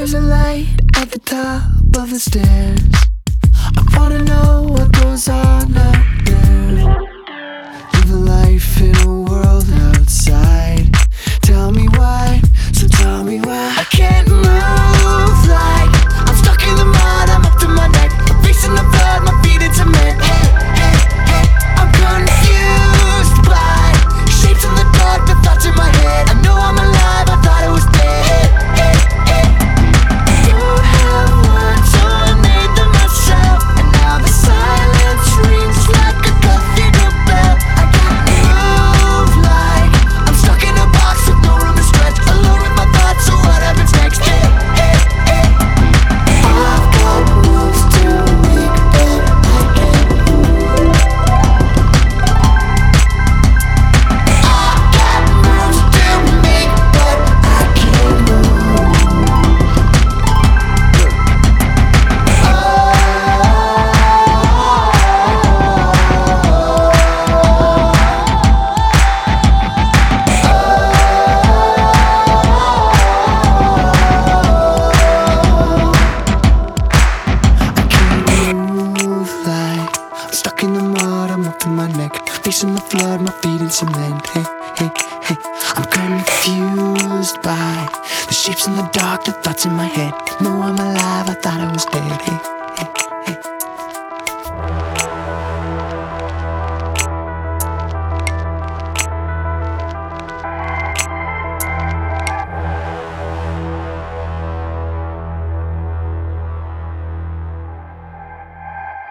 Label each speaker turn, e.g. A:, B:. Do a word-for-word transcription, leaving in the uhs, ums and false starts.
A: There's a light at the top of the stairs. I wanna know what goes on out there. Live a life in a world outside. Tell me why, so tell me why I can't move like I'm stuck in the mud, I'm up to my neck. Facing the flood, my feet in cement. Hey, hey, hey, I'm confused by shapes in the dark, the thoughts in my head. I know I'm alive, I thought I was dead. Hey, hey, hey. Don't have words, so I made them myself. And now the silence rings like a cathedral bell. I can't move like I'm stuck in a box with no room to stretch. Alone with my thoughts, so what happens next? Hey, hey, hey. I've got moves to make, but I can't move. I've got moves to make, but I can't move. Move like I'm stuck in the mud, I'm up to my neck. Facing the flood, my feet in cement. Hey, hey, hey. I'm confused by the shapes in the dark, the thoughts in my head. No, I'm alive, I thought I was dead. Hey.